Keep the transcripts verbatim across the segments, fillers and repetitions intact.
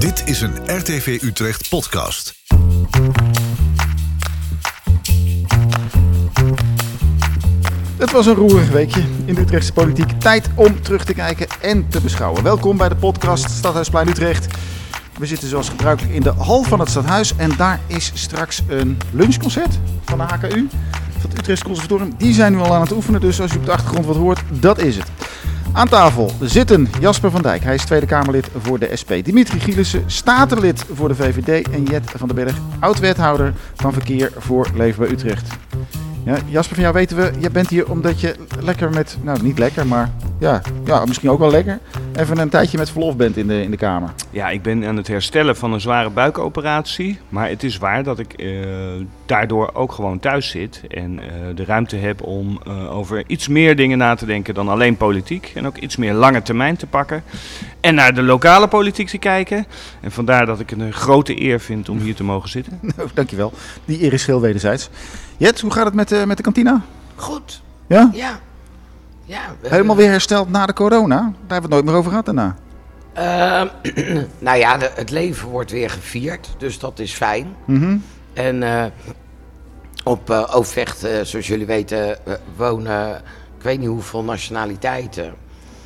Dit is een R T V Utrecht podcast. Het was een roerig weekje in de Utrechtse politiek. Tijd om terug te kijken en te beschouwen. Welkom bij de podcast Stadhuisplein Utrecht. We zitten zoals gebruikelijk in de hal van het stadhuis. En daar is straks een lunchconcert van de H K U, van het Utrechtse Conservatorium. Die zijn nu al aan het oefenen, dus als u op de achtergrond wat hoort, dat is het. Aan tafel zitten Jasper van Dijk, hij is Tweede Kamerlid voor de S P. Dimitri Gielissen, statenlid voor de V V D. En Jet van den Berg, oud-wethouder van verkeer voor Leefbaar Utrecht. Ja, Jasper, van jou weten we, jij bent hier omdat je lekker met, nou niet lekker, maar ja, ja misschien ook wel lekker, even een tijdje met verlof bent in de, in de Kamer. Ja, ik ben aan het herstellen van een zware buikoperatie, maar het is waar dat ik uh, daardoor ook gewoon thuis zit en uh, de ruimte heb om uh, over iets meer dingen na te denken dan alleen politiek en ook iets meer lange termijn te pakken en naar de lokale politiek te kijken. En vandaar dat ik het een grote eer vind om hier te mogen zitten. Nou, dankjewel. Die eer is heel wederzijds. Jet, hoe gaat het met, uh, met de kantina? Goed. Ja? Ja. ja we, Helemaal weer hersteld na de corona? Daar hebben we het nooit meer over gehad daarna. Uh, nou ja, de, het leven wordt weer gevierd, dus dat is fijn. Mm-hmm. En uh, op uh, Overvecht, uh, zoals jullie weten, uh, wonen ik weet niet hoeveel nationaliteiten.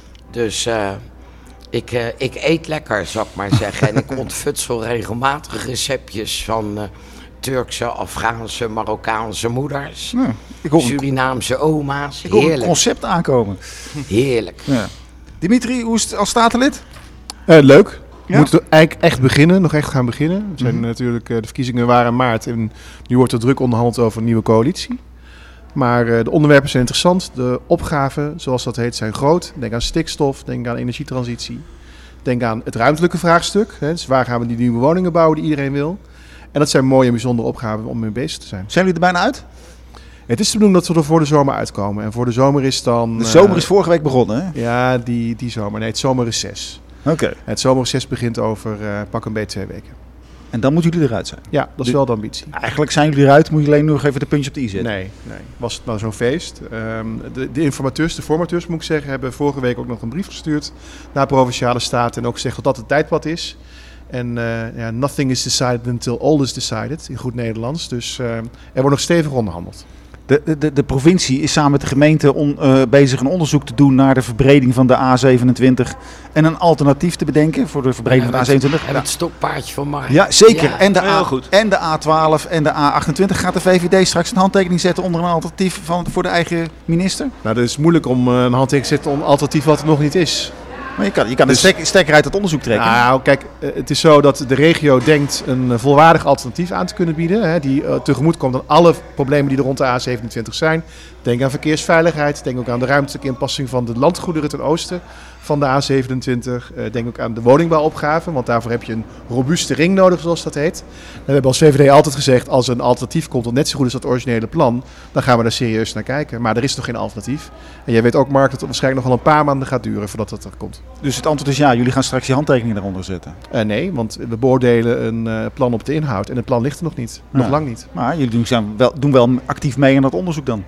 Dus uh, ik, uh, ik eet lekker, zou ik maar zeggen. En ik ontfutsel regelmatig receptjes van Uh, Turkse, Afghaanse, Marokkaanse moeders, Ja, ik hoor Surinaamse oma's. Ik hoor Heerlijk. een concept aankomen. Heerlijk. Ja. Dimitri, hoe is het als statenlid? Uh, leuk. We Ja? moeten eigenlijk echt beginnen, nog echt gaan beginnen. We zijn Mm-hmm. natuurlijk, uh, de verkiezingen waren in maart en nu wordt er druk onderhandeld over een nieuwe coalitie. Maar uh, de onderwerpen zijn interessant, de opgaven, zoals dat heet, zijn groot. Denk aan stikstof, denk aan energietransitie. Denk aan het ruimtelijke vraagstuk. Hè. Dus waar gaan we die nieuwe woningen bouwen die iedereen wil? En dat zijn mooie en bijzondere opgaven om mee bezig te zijn. Zijn jullie er bijna uit? Het is de bedoeling dat we er voor de zomer uitkomen. En voor de zomer is dan... De zomer uh, is vorige week begonnen, hè? Ja, die, die zomer. Nee, het zomerreces. Oké. Okay. Het zomerreces begint over uh, pak een beetje twee weken. En dan moeten jullie eruit zijn? Ja, dat is de, wel de ambitie. Eigenlijk zijn jullie eruit, moet je alleen nog even de puntje op de i zetten. Nee, nee. Was het nou zo'n feest? Um, de, de informateurs, de formateurs moet ik zeggen, hebben vorige week ook nog een brief gestuurd naar Provinciale Staten en ook gezegd dat dat het tijdpad is. En uh, ja, nothing is decided until all is decided, in goed Nederlands. Dus uh, er wordt nog stevig onderhandeld. De, de, de provincie is samen met de gemeente on, uh, bezig een onderzoek te doen naar de verbreding van de A zevenentwintig. En een alternatief te bedenken voor de verbreding van de A zevenentwintig. En het stokpaardje van Mark. Ja, zeker. Ja, en, de heel A, goed. en de A twaalf en de A achtentwintig. Gaat de V V D straks een handtekening zetten onder een alternatief van, voor de eigen minister? Nou, dat is moeilijk om uh, een handtekening te zetten om een alternatief wat er nog niet is. Maar je kan, je kan Dus, een stek, stekker uit het onderzoek trekken. Nou, kijk, het is zo dat de regio denkt een volwaardig alternatief aan te kunnen bieden. Hè, die uh, tegemoet komt aan alle problemen die er rond de A zevenentwintig zijn. Denk aan verkeersveiligheid, denk ook aan de ruimtelijke inpassing van de landgoederen ten oosten van de A zevenentwintig. Uh, denk ook aan de woningbouwopgave, want daarvoor heb je een robuuste ring nodig, zoals dat heet. En we hebben als V V D altijd gezegd, als er een alternatief komt dat net zo goed is als het originele plan, dan gaan we daar serieus naar kijken. Maar er is nog geen alternatief. En jij weet ook, Mark, dat het waarschijnlijk nog wel een paar maanden gaat duren voordat dat er komt. Dus het antwoord is ja, jullie gaan straks je handtekening daaronder zetten. Uh, nee, want we beoordelen een uh, plan op de inhoud en het plan ligt er nog niet. Nog Ja. lang niet. Maar jullie doen, zijn wel, doen wel actief mee aan dat onderzoek dan.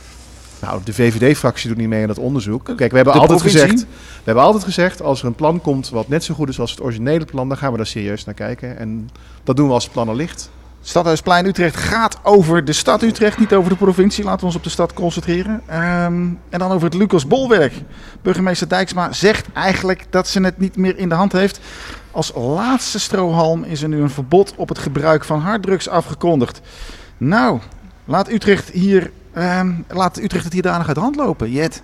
Nou, de V V D-fractie doet niet mee aan dat onderzoek. Kijk, we hebben, De altijd provincie? gezegd, we hebben altijd gezegd, als er een plan komt wat net zo goed is als het originele plan, dan gaan we daar serieus naar kijken. En dat doen we als het plan er ligt. Stadhuisplein Utrecht gaat over de stad Utrecht, niet over de provincie. Laten we ons op de stad concentreren. Um, en dan over het Lucas Bolwerk. Burgemeester Dijksma zegt eigenlijk dat ze het niet meer in de hand heeft. Als laatste strohalm is er nu een verbod op het gebruik van harddrugs afgekondigd. Nou, laat Utrecht, hier, um, laat Utrecht het hier danig uit de hand lopen. Jet?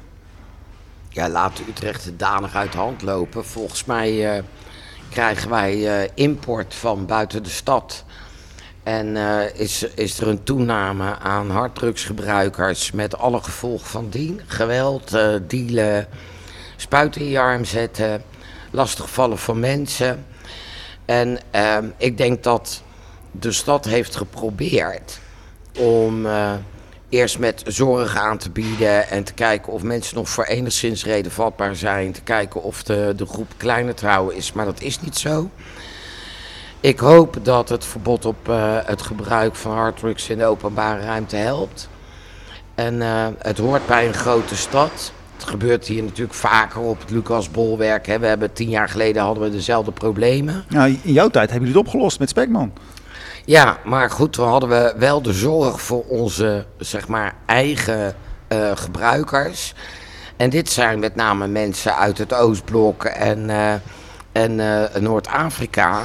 Ja, laat Utrecht het danig uit de hand lopen. Volgens mij uh, krijgen wij uh, import van buiten de stad. En uh, is, is er een toename aan harddrugsgebruikers met alle gevolgen van dien. Geweld, uh, dealen, spuiten in je arm zetten, lastigvallen van mensen. En uh, ik denk dat de stad heeft geprobeerd om uh, eerst met zorg aan te bieden en te kijken of mensen nog voor enigszins reden vatbaar zijn. Te kijken of de, de groep kleiner trouwen is, maar dat is niet zo. Ik hoop dat het verbod op uh, het gebruik van harddrugs in de openbare ruimte helpt. En uh, het hoort bij een grote stad. Het gebeurt hier natuurlijk vaker op het Lucas Bolwerk. Hè. We hebben tien jaar geleden hadden we dezelfde problemen. Nou, in jouw tijd hebben jullie het opgelost met Spekman. Ja, maar goed, we hadden we wel de zorg voor onze, zeg maar, eigen uh, gebruikers. En dit zijn met name mensen uit het Oostblok en, uh, en uh, Noord-Afrika.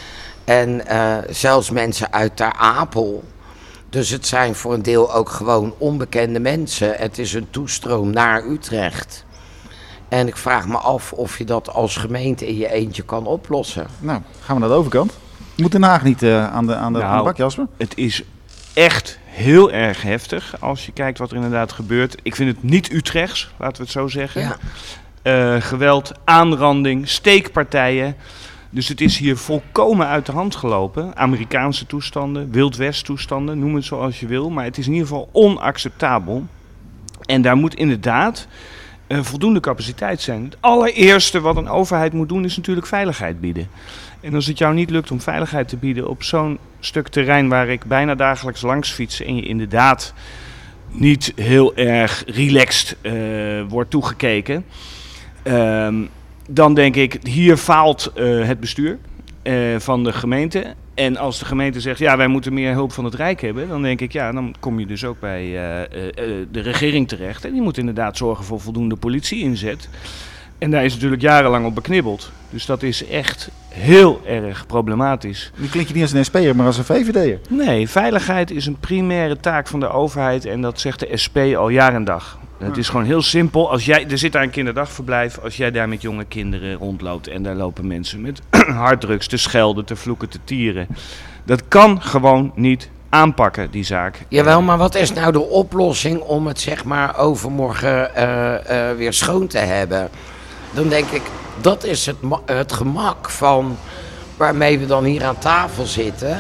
En uh, zelfs mensen uit Ter Apel. Dus het zijn voor een deel ook gewoon onbekende mensen. Het is een toestroom naar Utrecht. En ik vraag me af of je dat als gemeente in je eentje kan oplossen. Nou, gaan we naar de overkant. Moet Den Haag niet uh, aan, de, aan, de, nou, aan de bak, Jasper? Het is echt heel erg heftig als je kijkt wat er inderdaad gebeurt. Ik vind het niet Utrechts, laten we het zo zeggen. Ja. Uh, geweld, aanranding, steekpartijen. Dus het is hier volkomen uit de hand gelopen. Amerikaanse toestanden, Wild West toestanden, noem het zoals je wil. Maar het is in ieder geval onacceptabel. En daar moet inderdaad uh, voldoende capaciteit zijn. Het allereerste wat een overheid moet doen is natuurlijk veiligheid bieden. En als het jou niet lukt om veiligheid te bieden op zo'n stuk terrein waar ik bijna dagelijks langs fiets en je inderdaad niet heel erg relaxed uh, wordt toegekeken, uh, dan denk ik, hier faalt uh, het bestuur uh, van de gemeente. En als de gemeente zegt, ja, wij moeten meer hulp van het Rijk hebben, dan denk ik, ja, dan kom je dus ook bij uh, uh, uh, de regering terecht. En die moet inderdaad zorgen voor voldoende politie-inzet. En daar is natuurlijk jarenlang op beknibbeld. Dus dat is echt heel erg problematisch. Nu klink je niet als een S P'er, maar als een V V D'er. Nee, veiligheid is een primaire taak van de overheid en dat zegt de S P al jaar en dag. Het is gewoon heel simpel. Als jij, er zit daar een kinderdagverblijf, als jij daar met jonge kinderen rondloopt en daar lopen mensen met harddrugs te schelden, te vloeken, te tieren. Dat kan gewoon niet aanpakken, die zaak. Jawel, maar wat is nou de oplossing om het zeg maar overmorgen uh, uh, weer schoon te hebben? Dan denk ik, dat is het, het gemak van waarmee we dan hier aan tafel zitten.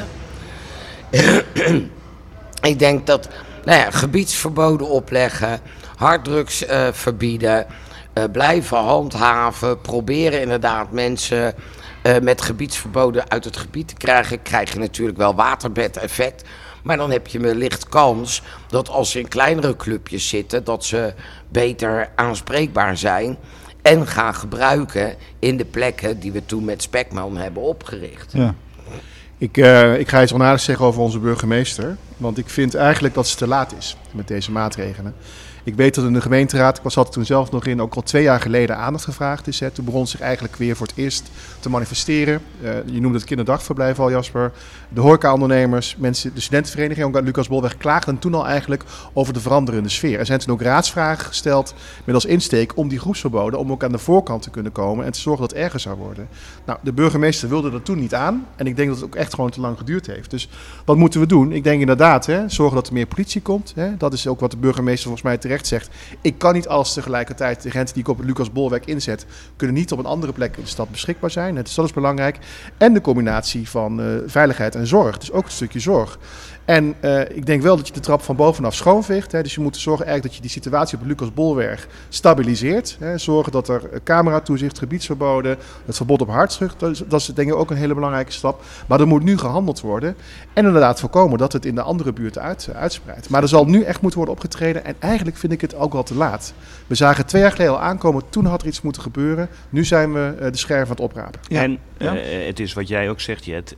Ik denk dat, nou ja, gebiedsverboden opleggen, harddrugs uh, verbieden, uh, blijven handhaven, proberen inderdaad mensen uh, met gebiedsverboden uit het gebied te krijgen. Krijg je natuurlijk wel waterbed-effect, maar dan heb je wellicht kans dat als ze in kleinere clubjes zitten, dat ze beter aanspreekbaar zijn en gaan gebruiken in de plekken die we toen met Spekman hebben opgericht. Ja. Ik, uh, ik ga iets onaardigs zeggen over onze burgemeester. Want ik vind eigenlijk dat het te laat is met deze maatregelen. Ik weet dat in de gemeenteraad, ik was altijd toen zelf nog in, ook al twee jaar geleden aandacht gevraagd is. Hè. Toen begon zich eigenlijk weer voor het eerst te manifesteren. Uh, je noemde het kinderdagverblijf al, Jasper. De horecaondernemers, mensen, de studentenvereniging ook aan Lucas Bolwerk klaagden toen al eigenlijk over de veranderende sfeer. Er zijn toen ook raadsvragen gesteld met als insteek om die groepsverboden, om ook aan de voorkant te kunnen komen en te zorgen dat het erger zou worden. Nou, de burgemeester wilde dat toen niet aan en ik denk dat het ook echt gewoon te lang geduurd heeft. Dus wat moeten we doen? Ik denk inderdaad, hè, zorgen dat er meer politie komt. Hè. Dat is ook wat de burgemeester volgens mij terecht zegt. Ik kan niet alles tegelijkertijd. De agenten die ik op het Lucas Bolwerk inzet, kunnen niet op een andere plek in de stad beschikbaar zijn. Dus dat is belangrijk. En de combinatie van uh, veiligheid en zorg. Dus ook een stukje zorg. En uh, ik denk wel dat je de trap van bovenaf schoonveegt. Hè. Dus je moet zorgen eigenlijk dat je die situatie op het Lucas Bolwerk stabiliseert. Hè. Zorgen dat er cameratoezicht, gebiedsverboden, het verbod op harddrugs, dat is, dat is denk ik ook een hele belangrijke stap. Maar er moet nu gehandeld worden. En inderdaad voorkomen dat het in de andere buurten uit, uh, uitspreidt. Maar er zal nu echt moeten worden opgetreden. En eigenlijk vind ik het ook wel te laat. We zagen twee jaar geleden al aankomen, toen had er iets moeten gebeuren. Nu zijn we uh, de scherven aan het oprapen. Ja. En ja. Uh, het is wat jij ook zegt, Jet.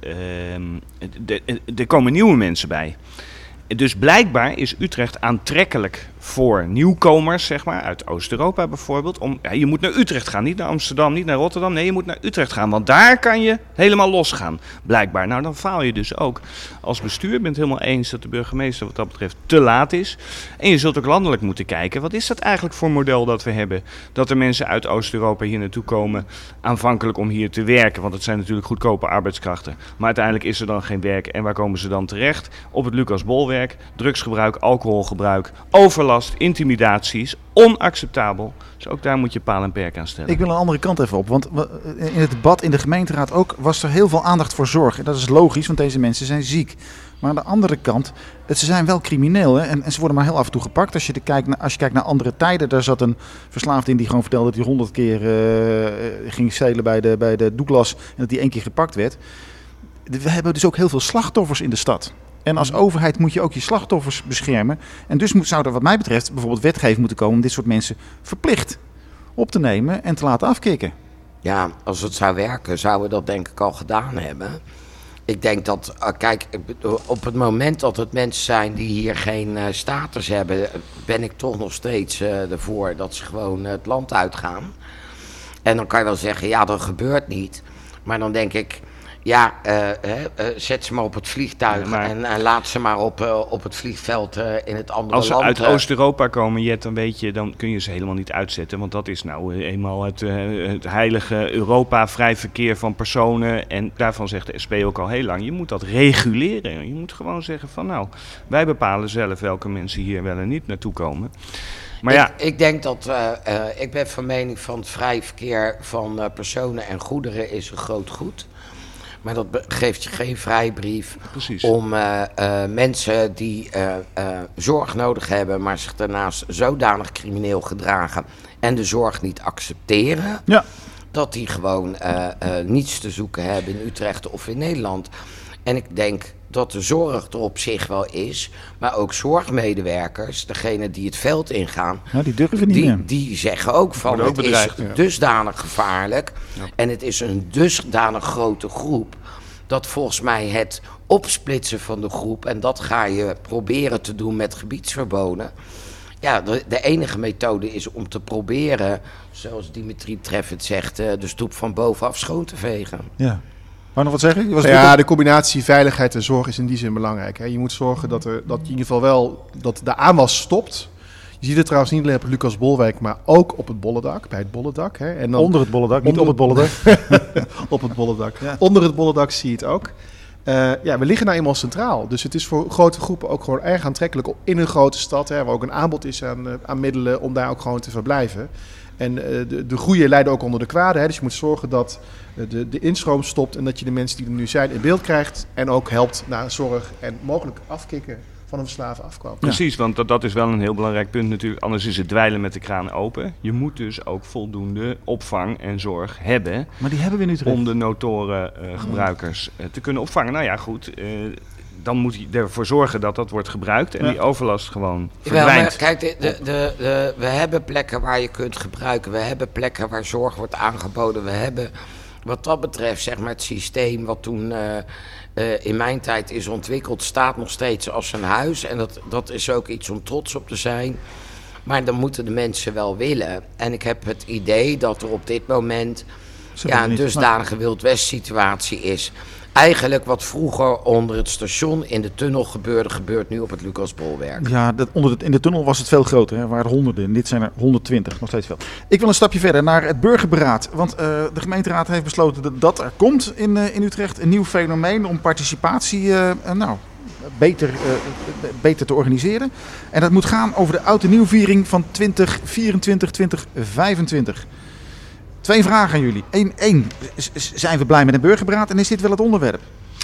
Uh, er komen nieuwe mensen bij. Dus blijkbaar is Utrecht aantrekkelijk voor nieuwkomers, zeg maar, uit Oost-Europa bijvoorbeeld. Om, ja, je moet naar Utrecht gaan, niet naar Amsterdam, niet naar Rotterdam. Nee, je moet naar Utrecht gaan, want daar kan je helemaal losgaan, blijkbaar. Nou, dan faal je dus ook als bestuur. Je bent het helemaal eens dat de burgemeester wat dat betreft te laat is. En je zult ook landelijk moeten kijken, wat is dat eigenlijk voor model dat we hebben? Dat er mensen uit Oost-Europa hier naartoe komen, aanvankelijk om hier te werken. Want het zijn natuurlijk goedkope arbeidskrachten. Maar uiteindelijk is er dan geen werk. En waar komen ze dan terecht? Op het Lucas Bolwerk, drugsgebruik, alcoholgebruik, overlast, intimidaties, onacceptabel. Dus ook daar moet je paal en perk aan stellen. Ik wil een andere kant even op, want in het debat in de gemeenteraad ook was er heel veel aandacht voor zorg. En dat is logisch, want deze mensen zijn ziek. Maar aan de andere kant, ze zijn wel crimineel, hè? En, en ze worden maar heel af en toe gepakt. Als je, de kijkt, naar, als je kijkt naar andere tijden, daar zat een verslaafde in die gewoon vertelde dat hij honderd keer uh, ging stelen bij de, bij de Douglas en dat hij één keer gepakt werd. We hebben dus ook heel veel slachtoffers in de stad. En als overheid moet je ook je slachtoffers beschermen. En dus moet, zou er wat mij betreft bijvoorbeeld wetgeving moeten komen om dit soort mensen verplicht op te nemen en te laten afkicken. Ja, als het zou werken, zouden we dat denk ik al gedaan hebben. Ik denk dat, uh, kijk, op het moment dat het mensen zijn die hier geen uh, status hebben, ben ik toch nog steeds uh, ervoor dat ze gewoon uh, het land uitgaan. En dan kan je wel zeggen, ja, dat gebeurt niet. Maar dan denk ik, ja, uh, uh, uh, zet ze maar op het vliegtuig ja, maar... en, en laat ze maar op, uh, op het vliegveld uh, in het andere Als ze land. uit uh, Oost-Europa komen, Jet, dan weet je, dan kun je ze helemaal niet uitzetten. Want dat is nou uh, eenmaal het, uh, het heilige Europa, vrij verkeer van personen. En daarvan zegt de S P ook al heel lang, je moet dat reguleren. Je moet gewoon zeggen van nou, wij bepalen zelf welke mensen hier wel en niet naartoe komen. Maar ik, ja. ik denk dat, uh, uh, ik ben van mening van het vrij verkeer van uh, personen en goederen is een groot goed. Maar dat be- geeft je geen vrijbrief Precies. om uh, uh, mensen die uh, uh, zorg nodig hebben, maar zich daarnaast zodanig crimineel gedragen en de zorg niet accepteren, Ja. dat die gewoon uh, uh, niets te zoeken hebben in Utrecht of in Nederland. En ik denk dat de zorg er op zich wel is, maar ook zorgmedewerkers, degene die het veld ingaan, Nou, die durven niet die, meer. die zeggen ook van Worden ook het bedreigd, is ja. dusdanig gevaarlijk Ja. en het is een dusdanig grote groep dat volgens mij het opsplitsen van de groep, en dat ga je proberen te doen met gebiedsverboden. Ja, de, de enige methode is om te proberen, zoals Dimitri treffend zegt, uh, de stoep van bovenaf schoon te vegen. Ja. Wou nog wat zeggen? Je was Ja, druk de combinatie veiligheid en zorg is in die zin belangrijk. Hè. Je moet zorgen dat, er, dat je in ieder geval wel dat de aanwas stopt. Je ziet het trouwens niet alleen op Lucas Bolwijk, maar ook op het Bollendak, bij het Bollendak. Hè. En dan onder het bollendak, niet onder op het bollendak. op het Bollendak. Ja. Onder het Bollendak zie je het ook. Uh, ja, we liggen nou eenmaal centraal. Dus het is voor grote groepen ook gewoon erg aantrekkelijk om in een grote stad, hè, waar ook een aanbod is aan, uh, aan middelen, om daar ook gewoon te verblijven. En uh, de, de goede leiden ook onder de kwade. Hè. Dus je moet zorgen dat uh, de, de instroom stopt en dat je de mensen die er nu zijn in beeld krijgt. En ook helpt naar zorg en mogelijk afkicken van een verslaven afkomen. Precies, want dat, dat is wel een heel belangrijk punt natuurlijk. Anders is het dweilen met de kraan open. Je moet dus ook voldoende opvang en zorg hebben Maar die hebben we in Utrecht. om de notoren uh, gebruikers uh, te kunnen opvangen. Nou ja, goed. Uh, dan moet je ervoor zorgen dat dat wordt gebruikt en Ja. die overlast gewoon Wel, maar verdwijnt. kijk, de, de, de, de, we hebben plekken waar je kunt gebruiken. We hebben plekken waar zorg wordt aangeboden. We hebben wat dat betreft, zeg maar, het systeem wat toen uh, uh, in mijn tijd is ontwikkeld, staat nog steeds als een huis. En dat, dat is ook iets om trots op te zijn. Maar dan moeten de mensen wel willen. En ik heb het idee dat er op dit moment Ze ja, willen een niet. dusdanige Wild West situatie is. Eigenlijk wat vroeger onder het station in de tunnel gebeurde, gebeurt nu op het Lucas Bolwerk. Ja, dat, onder het, in de tunnel was het veel groter. Hè. Er waren honderden. En dit zijn er honderdtwintig. Nog steeds veel. Ik wil een stapje verder naar het burgerberaad. Want uh, de gemeenteraad heeft besloten dat, dat er komt in, uh, in Utrecht een nieuw fenomeen om participatie uh, uh, nou, beter, uh, beter te organiseren. En dat moet gaan over de oud en nieuwviering van twintig vierentwintig twintig vijfentwintig. Twee vragen aan jullie. Eén, één, zijn we blij met een burgerberaad en is dit wel het onderwerp?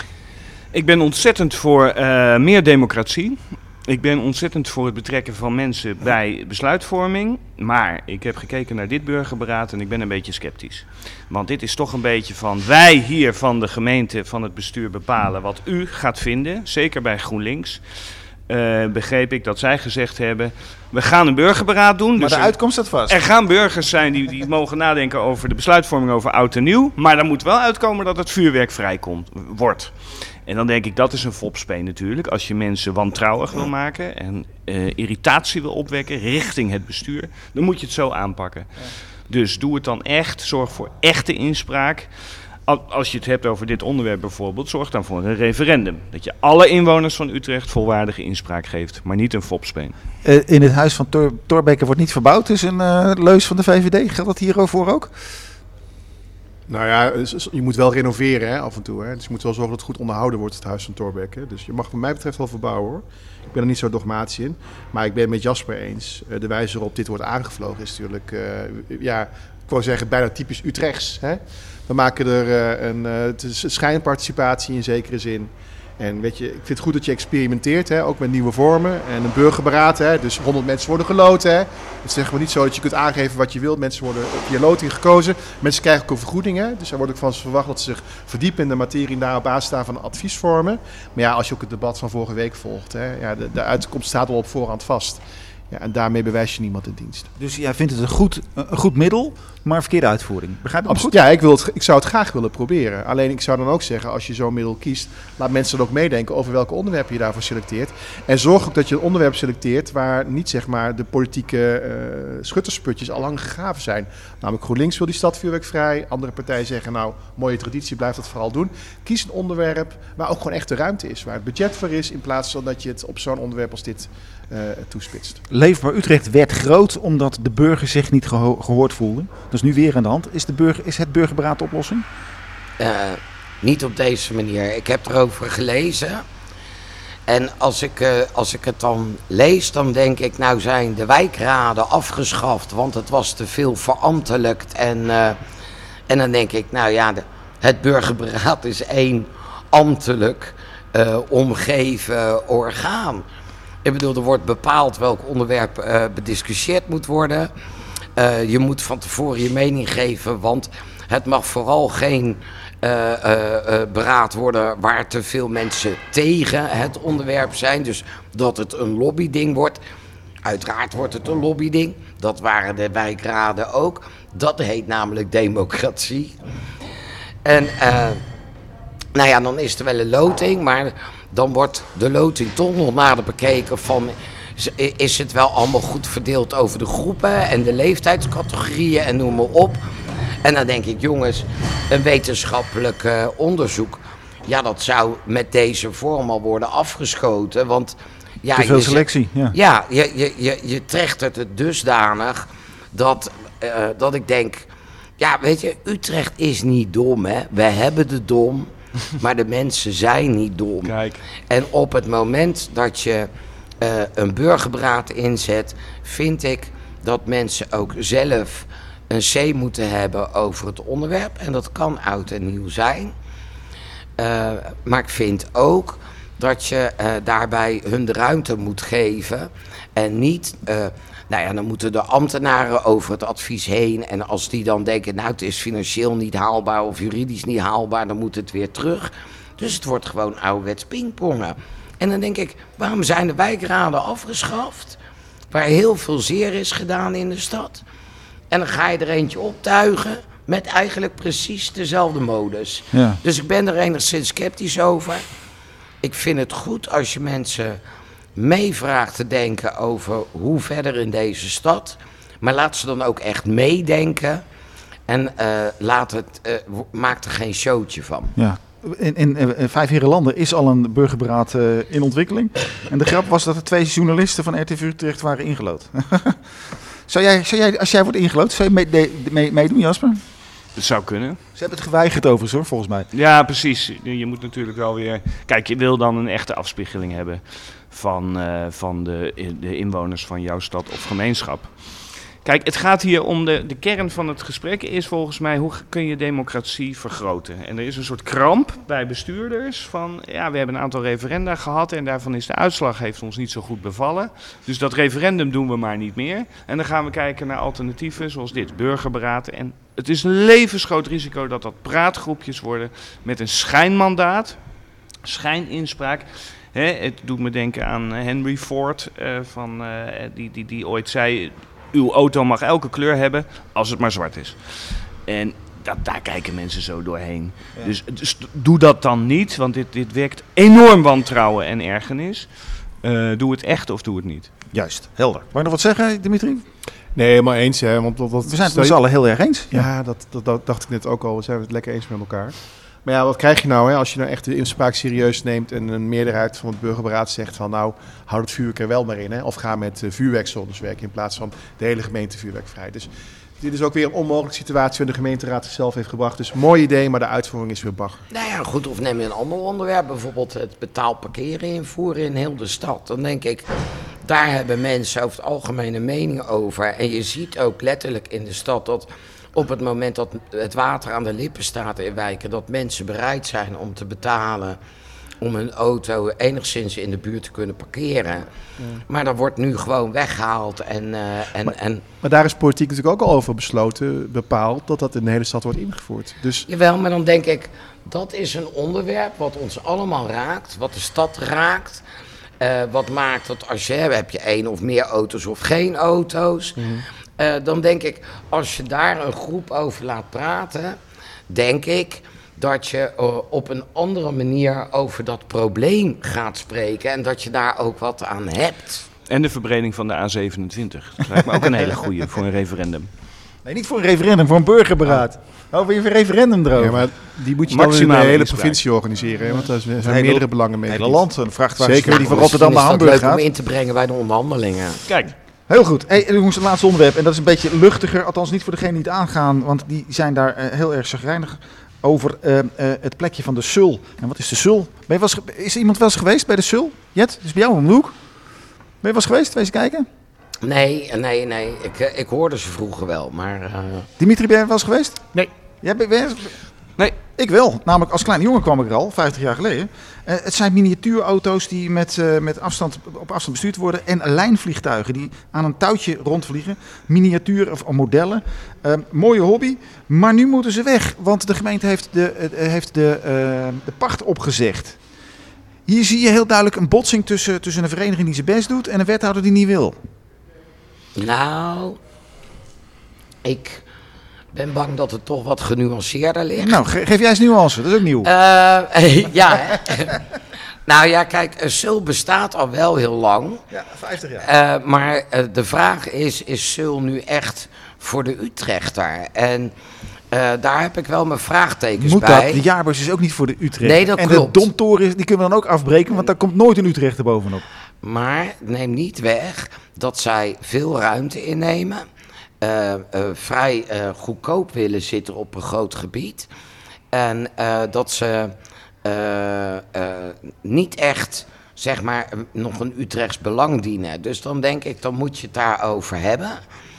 Ik ben ontzettend voor uh, meer democratie. Ik ben ontzettend voor het betrekken van mensen bij besluitvorming. Maar ik heb gekeken naar dit burgerberaad en ik ben een beetje sceptisch. Want dit is toch een beetje van wij hier van de gemeente, van het bestuur bepalen wat u gaat vinden. Zeker bij GroenLinks. Uh, begreep ik dat zij gezegd hebben, we gaan een burgerberaad doen. Maar dus de er, uitkomst staat vast. er gaan burgers zijn die, die mogen nadenken over de besluitvorming over oud en nieuw. Maar dan moet wel uitkomen dat het vuurwerk vrijkomt, wordt. En dan denk ik, dat is een fopspeen natuurlijk. Als je mensen wantrouwig wil maken en uh, irritatie wil opwekken richting het bestuur, dan moet je het zo aanpakken. Ja. Dus doe het dan echt, zorg voor echte inspraak. Als je het hebt over dit onderwerp bijvoorbeeld, zorg dan voor een referendum. Dat je alle inwoners van Utrecht volwaardige inspraak geeft, maar niet een fopspeen. Uh, in het huis van Tor- Thorbecke wordt niet verbouwd, is een uh, leus van de V V D. Geldt dat hierover ook? Nou ja, je moet wel renoveren hè, af en toe. Hè. Dus je moet wel zorgen dat het goed onderhouden wordt, het huis van Thorbecke. Dus je mag wat mij betreft wel verbouwen hoor. Ik ben er niet zo dogmatisch in. Maar ik ben het met Jasper eens. Uh, de wijze waarop dit wordt aangevlogen is natuurlijk, uh, ja, ik wou zeggen bijna typisch Utrechts. Hè. We maken er uh, een uh, schijnparticipatie in zekere zin. En weet je, ik vind het goed dat je experimenteert, hè, ook met nieuwe vormen. En een burgerberaad, hè, dus honderd mensen worden geloten. Hè. Het is zeg maar niet zo dat je kunt aangeven wat je wilt. Mensen worden via loting gekozen. Mensen krijgen ook een vergoeding. Hè. Dus er wordt ook van ze verwacht dat ze zich verdiepen in de materie en daar op basis staan van adviesvormen. Maar ja, als je ook het debat van vorige week volgt, hè, ja, de, de uitkomst staat al op voorhand vast. Ja, en daarmee bewijs je niemand in dienst. Dus jij vindt het een goed, een goed middel, maar verkeerde uitvoering. Begrijp je? Absoluut. Ja, ik, wil het, ik zou het graag willen proberen. Alleen ik zou dan ook zeggen, als je zo'n middel kiest, laat mensen dan ook meedenken over welke onderwerpen je daarvoor selecteert. En zorg ook dat je een onderwerp selecteert waar niet zeg maar de politieke uh, schuttersputjes al lang gegraven zijn. Namelijk GroenLinks wil die stad vuurwerkvrij. Andere partijen zeggen nou, mooie traditie, blijf dat vooral doen. Kies een onderwerp waar ook gewoon echt de ruimte is, waar het budget voor is, in plaats van dat je het op zo'n onderwerp als dit uh, toespitst. Leefbaar Utrecht werd groot omdat de burger zich niet geho- gehoord voelde. Dat is nu weer aan de hand. Is, de burger, is het burgerberaad de oplossing? Uh, niet op deze manier. Ik heb erover gelezen. En als ik, uh, als ik het dan lees, dan denk ik, nou zijn de wijkraden afgeschaft, want het was te veel verambtelijkt. En, uh, en dan denk ik, nou ja, de, het burgerberaad is één ambtelijk uh, omgeven orgaan. Ik bedoel, er wordt bepaald welk onderwerp uh, bediscussieerd moet worden. Uh, je moet van tevoren je mening geven, want het mag vooral geen uh, uh, uh, beraad worden waar te veel mensen tegen het onderwerp zijn. Dus dat het een lobbyding wordt. Uiteraard wordt het een lobbyding. Dat waren de wijkraden ook. Dat heet namelijk democratie. En uh, nou ja, dan is er wel een loting, maar dan wordt de loting toch nog nader bekeken van, is het wel allemaal goed verdeeld over de groepen en de leeftijdscategorieën en noem maar op. En dan denk ik, jongens, een wetenschappelijk uh, onderzoek, ja, dat zou met deze vorm al worden afgeschoten, want ja, te veel je, selectie. Ja, ja je, je, je, je trechtert het dusdanig dat, uh, dat ik denk, ja, weet je, Utrecht is niet dom, hè. We hebben de dom, maar de mensen zijn niet dom. Kijk. En op het moment dat je uh, een burgerberaad inzet, vind ik dat mensen ook zelf een C moeten hebben over het onderwerp. En dat kan oud en nieuw zijn. Uh, maar ik vind ook dat je uh, daarbij hun de ruimte moet geven. En niet, uh, nou ja, dan moeten de ambtenaren over het advies heen. En als die dan denken, nou het is financieel niet haalbaar of juridisch niet haalbaar, dan moet het weer terug. Dus het wordt gewoon ouderwets pingpongen. En dan denk ik, waarom zijn de wijkraden afgeschaft? Waar heel veel zeer is gedaan in de stad. En dan ga je er eentje optuigen met eigenlijk precies dezelfde modus. Ja. Dus ik ben er enigszins sceptisch over. Ik vind het goed als je mensen meevraagt te denken over hoe verder in deze stad. Maar laat ze dan ook echt meedenken. En uh, laat het, uh, maak er geen showtje van. Ja. In, in, in Vijfheerenlanden is al een burgerberaad uh, in ontwikkeling. En de grap was dat er twee journalisten van R T V Utrecht waren ingelood. zou, jij, zou jij, als jij wordt ingelood, zou je meedoen, mee, mee Jasper? Dat zou kunnen. Ze hebben het geweigerd overigens hoor, volgens mij. Ja, precies. Je moet natuurlijk wel weer... Kijk, je wil dan een echte afspiegeling hebben van, uh, van de, de inwoners van jouw stad of gemeenschap. Kijk, het gaat hier om de, de kern van het gesprek is volgens mij, hoe kun je democratie vergroten? En er is een soort kramp bij bestuurders van, ja, we hebben een aantal referenda gehad en daarvan is de uitslag heeft ons niet zo goed bevallen. Dus dat referendum doen we maar niet meer. En dan gaan we kijken naar alternatieven zoals dit, burgerberaad. En het is een levensgroot risico dat dat praatgroepjes worden met een schijnmandaat, schijninspraak. He, het doet me denken aan Henry Ford, uh, van, uh, die, die, die ooit zei, uw auto mag elke kleur hebben als het maar zwart is. En dat, daar kijken mensen zo doorheen. Ja. Dus, dus doe dat dan niet, want dit, dit wekt enorm wantrouwen en ergernis. Uh, doe het echt of doe het niet. Juist, helder. Wou je nog wat zeggen, Dimitri? Nee, maar eens. Hè, want dat, dat, we zijn het met z'n allen heel erg eens. Ja, ja dat, dat, dat dacht ik net ook al. We zijn het lekker eens met elkaar. Maar ja, wat krijg je nou hè, als je nou echt de inspraak serieus neemt en een meerderheid van het burgerberaad zegt van nou, houd het vuurwerk er wel maar in. Hè, of ga met uh, vuurwerkzones werken in plaats van de hele gemeente vuurwerkvrij. Dus dit is ook weer een onmogelijke situatie waar de gemeenteraad zichzelf heeft gebracht. Dus mooi idee, maar de uitvoering is weer bagger. Nou ja, goed, of neem je een ander onderwerp, bijvoorbeeld het betaald parkeren invoeren in heel de stad. Dan denk ik, daar hebben mensen over het algemeen een mening over. En je ziet ook letterlijk in de stad dat op het moment dat het water aan de lippen staat in wijken, dat mensen bereid zijn om te betalen om hun auto enigszins in de buurt te kunnen parkeren. Ja. Maar dat wordt nu gewoon weggehaald. En, uh, en, maar, en, maar daar is politiek natuurlijk ook al over besloten, bepaald, dat dat in de hele stad wordt ingevoerd. Dus... Jawel, maar dan denk ik, dat is een onderwerp wat ons allemaal raakt, wat de stad raakt. Uh, wat maakt dat als je, heb je één of meer auto's of geen auto's. Mm-hmm. Uh, dan denk ik, als je daar een groep over laat praten, denk ik dat je uh, op een andere manier over dat probleem gaat spreken en dat je daar ook wat aan hebt. En de verbreding van de A zevenentwintig. Dat lijkt me ook een hele goeie voor een referendum. Nee, niet voor een referendum, voor een burgerberaad. Oh, weer een referendum erover. Ja, maar die moet je dan in de hele provincie organiseren, hè? Want er zijn hele, meerdere belangen mee. Het hele land, een vrachtwagen Zeker die van Rotterdam naar Hamburg gaat. Leuk om in te brengen bij de onderhandelingen. Kijk. Heel goed. Hey, jongens, het laatste onderwerp. En dat is een beetje luchtiger, althans niet voor degenen die het aangaan, want die zijn daar uh, heel erg chagrijnig over uh, uh, het plekje van de Sul. En wat is de Sul? Ben je wel eens, is er iemand wel eens geweest bij de Sul? Jet, dat is bij jou om de hoek. Ben je wel eens geweest? Wees kijken? Nee, nee, nee. Ik, ik hoorde ze vroeger wel, maar... Uh... Dimitri, ben je wel eens geweest? Nee. Jij ben, ben je... Nee. Ik wel. Namelijk als kleine jongen kwam ik er al, vijftig jaar geleden. Uh, het zijn miniatuurauto's die met, uh, met afstand, op afstand bestuurd worden. En lijnvliegtuigen die aan een touwtje rondvliegen. Miniatuur of, of modellen. Uh, mooie hobby. Maar nu moeten ze weg. Want de gemeente heeft de, uh, heeft de, uh, de pacht opgezegd. Hier zie je heel duidelijk een botsing tussen, tussen een vereniging die zijn best doet en een wethouder die niet wil. Nou, ik ben bang dat het toch wat genuanceerder ligt. Nou, ge- geef jij eens nuance, dat is ook nieuw. Uh, ja, hè? Nou ja, kijk, Sul bestaat al wel heel lang. Ja, vijftig jaar. Uh, maar uh, de vraag is, is Sul nu echt voor de Utrechter? En uh, daar heb ik wel mijn vraagtekens Moet bij. Dat? De jaarbeurs is ook niet voor de Utrecht. Nee, dat en klopt. de Domtoren, die kunnen we dan ook afbreken, want daar komt nooit een Utrecht er bovenop. Maar neem niet weg dat zij veel ruimte innemen. Uh, uh, vrij uh, goedkoop willen zitten op een groot gebied. En uh, dat ze uh, uh, niet echt, zeg maar, nog een Utrechts belang dienen. Dus dan denk ik, dan moet je het daarover hebben.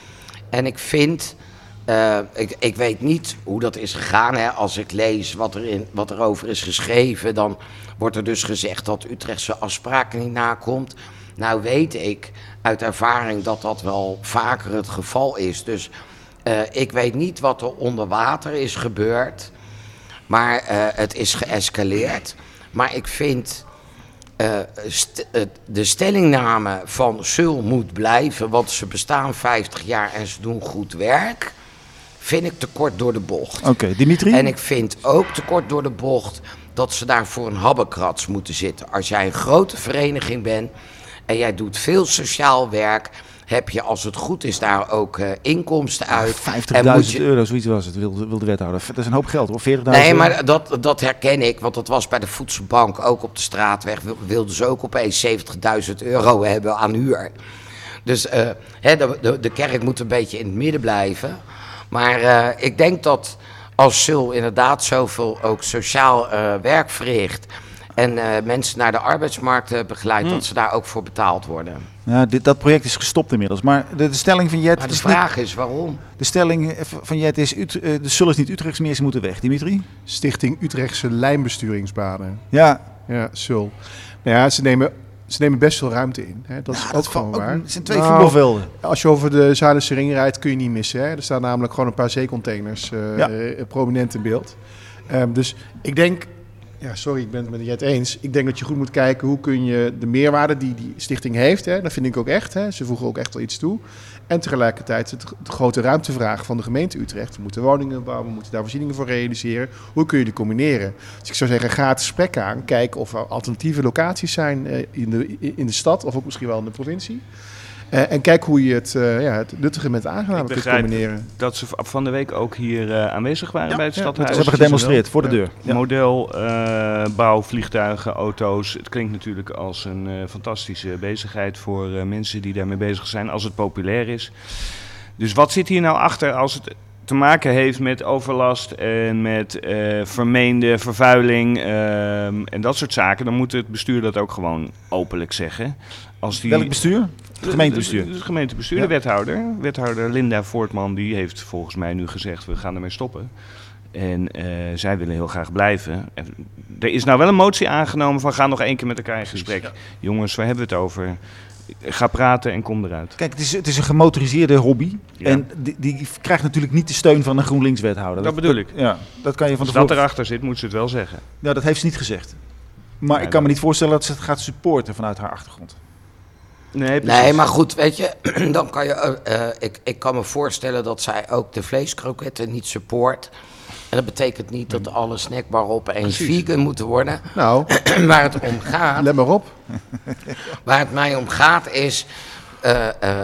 En ik vind, uh, ik, ik weet niet hoe dat is gegaan. Hè. Als ik lees wat, er in, wat erover is geschreven, dan wordt er dus gezegd dat Utrechtse afspraken niet nakomt. Nou weet ik uit ervaring dat dat wel vaker het geval is. Dus uh, ik weet niet wat er onder water is gebeurd. Maar uh, het is geëscaleerd. Maar ik vind uh, st- uh, de stellingname van Sul moet blijven, want ze bestaan vijftig jaar en ze doen goed werk, vind ik te kort door de bocht. Oké, okay, Dimitri? En ik vind ook te kort door de bocht dat ze daar voor een habbekrats moeten zitten. Als jij een grote vereniging bent en jij doet veel sociaal werk, heb je als het goed is daar ook uh, inkomsten uit. vijftigduizend je... euro, zoiets was het, wilde, wilde de wethouder. Dat is een hoop geld hoor, veertigduizend Nee, euro. maar dat, dat herken ik, want dat was bij de Voedselbank ook op de straatweg. Wilden ze ook opeens zeventigduizend euro hebben aan huur. Dus uh, hè, de, de, de kerk moet een beetje in het midden blijven. Maar uh, ik denk dat als Sul inderdaad zoveel ook sociaal uh, werk verricht en uh, mensen naar de arbeidsmarkt uh, begeleidt, hmm. dat ze daar ook voor betaald worden. Ja, dit, dat project is gestopt inmiddels. Maar de, de stelling van Jet... Maar de is vraag niet, is waarom? De stelling van Jet is, Ut, uh, de Sul is niet Utrechts meer, ze moeten weg. Dimitri? Stichting Utrechtse Lijnbesturingsbanen. Ja. Ja, Sul. Nou ja, ze nemen, ze nemen best veel ruimte in. Hè. Dat is ja, ook dat gewoon waar. Het zijn twee nou, voetbalvelden. Als je over de Zuiderse ring rijdt, kun je niet missen. Hè. Er staan namelijk gewoon een paar zeecontainers uh, ja. uh, prominent in beeld. Um, dus ik denk... Ja, sorry, ik ben het met Jet eens. Ik denk dat je goed moet kijken hoe kun je de meerwaarde die die stichting heeft, hè, dat vind ik ook echt. Hè, ze voegen ook echt wel iets toe. En tegelijkertijd het, de grote ruimtevraag van de gemeente Utrecht. We moeten woningen bouwen, we moeten daar voorzieningen voor realiseren. Hoe kun je die combineren? Dus ik zou zeggen, ga het gesprek aan. Kijk of er alternatieve locaties zijn uh, in, de, in de stad of ook misschien wel in de provincie. Uh, en kijk hoe je het, uh, ja, het nuttige met aangename kunt combineren. Dat ze van de week ook hier uh, aanwezig waren ja, bij het ja, stadhuis. Ze hebben gedemonstreerd voor de ja. deur. Ja. Model, uh, bouw, vliegtuigen, auto's. Het klinkt natuurlijk als een uh, fantastische bezigheid voor uh, mensen die daarmee bezig zijn, als het populair is. Dus wat zit hier nou achter als het te maken heeft met overlast en met uh, vermeende vervuiling uh, en dat soort zaken? Dan moet het bestuur dat ook gewoon openlijk zeggen. Als die... Welk bestuur? Het gemeentebestuur. Het gemeentebestuur, ja. De wethouder. Wethouder Linda Voortman, die heeft volgens mij nu gezegd, we gaan ermee stoppen. En uh, zij willen heel graag blijven. En er is nou wel een motie aangenomen van ga nog één keer met elkaar in gesprek. Ja. Jongens, waar hebben we het over? Ga praten en kom eruit. Kijk, het is, het is een gemotoriseerde hobby. Ja. En die, die krijgt natuurlijk niet de steun van een GroenLinks-wethouder. Dat, dat bedoel ik. Ja, dat kan je van Als tevoren... dat erachter zit, moet ze het wel zeggen. Ja, dat heeft ze niet gezegd. Maar ja, ik kan dat... me niet voorstellen dat ze het gaat supporten vanuit haar achtergrond. Nee, nee, maar goed, weet je, dan kan je, uh, ik, ik kan me voorstellen dat zij ook de vleeskroketten niet support. En dat betekent niet dat alle snackbar opeens vegan moeten worden. Nou, waar het om gaat. Let maar op. Waar het mij om gaat is, uh, uh,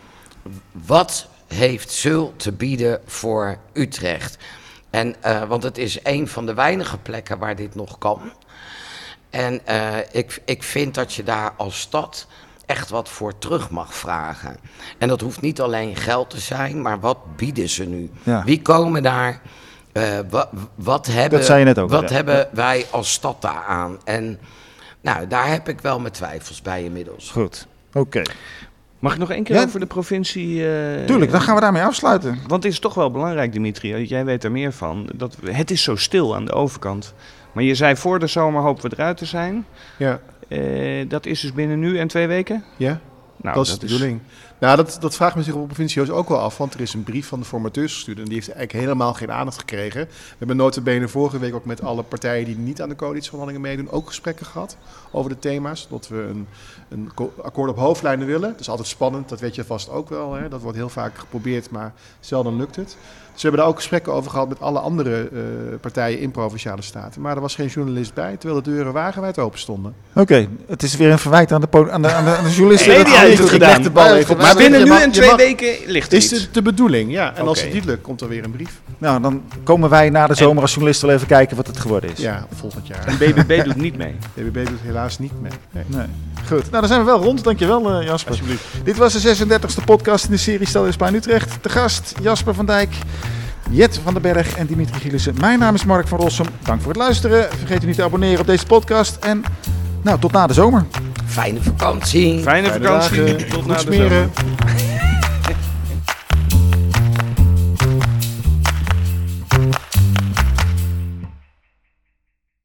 wat heeft Zeul te bieden voor Utrecht? En, uh, want het is een van de weinige plekken waar dit nog kan. En uh, ik, ik vind dat je daar als stad echt wat voor terug mag vragen. En dat hoeft niet alleen geld te zijn, maar wat bieden ze nu? Ja. Wie komen daar? Uh, wat, wat hebben, dat zei je net ook. Wat ja. hebben wij als stad daar aan? En nou, daar heb ik wel mijn twijfels bij inmiddels. Goed, oké. Okay. Mag ik nog één keer ja? over de provincie... Uh, Tuurlijk, dan gaan we daarmee afsluiten. Want het is toch wel belangrijk, Dimitri, jij weet er meer van. Dat, het is zo stil aan de overkant. Maar je zei voor de zomer hopen we eruit te zijn. Ja. Uh, dat is dus binnen nu en twee weken? Ja, nou, dat is dat de bedoeling. Is... Nou, dat, dat vraagt me zich op de provincie ook wel af, want er is een brief van de formateurs gestuurd en die heeft eigenlijk helemaal geen aandacht gekregen. We hebben nota bene vorige week ook met alle partijen die niet aan de coalitieonderhandelingen meedoen ook gesprekken gehad over de thema's, dat we een, een akkoord op hoofdlijnen willen. Dat is altijd spannend, dat weet je vast ook wel. Hè? Dat wordt heel vaak geprobeerd, maar zelden lukt het. Dus we hebben daar ook gesprekken over gehad met alle andere uh, partijen in Provinciale Staten. Maar er was geen journalist bij, terwijl de deuren wagenwijd open stonden. Oké, okay, het is weer een verwijt aan de, po- aan de, aan de, aan de journalisten. Nee, die heeft het gedaan. De bal even maar binnen nu en twee mag, weken ligt er is iets. Is de bedoeling, ja. En okay. als het niet lukt, komt er weer een brief. Nou, dan komen wij na de zomer als journalisten wel even kijken wat het geworden is. Ja, volgend jaar. En B B B doet niet mee. B B B doet helaas niet mee. Nee. nee. Goed, nou dan zijn we wel rond. Dankjewel uh, Jasper. Alsjeblieft. Dit was de zesendertigste podcast in de serie Stadhuisplein Utrecht. De gast Jasper van Dijk, Jet van den Berg en Dimitri Gielissen. Mijn naam is Mark van Rossum. Dank voor het luisteren. Vergeet u niet te abonneren op deze podcast. En nou, tot na de zomer. Fijne vakantie. Fijne, Fijne vakantie. Dagen. Tot Goed na de smeren. zomer.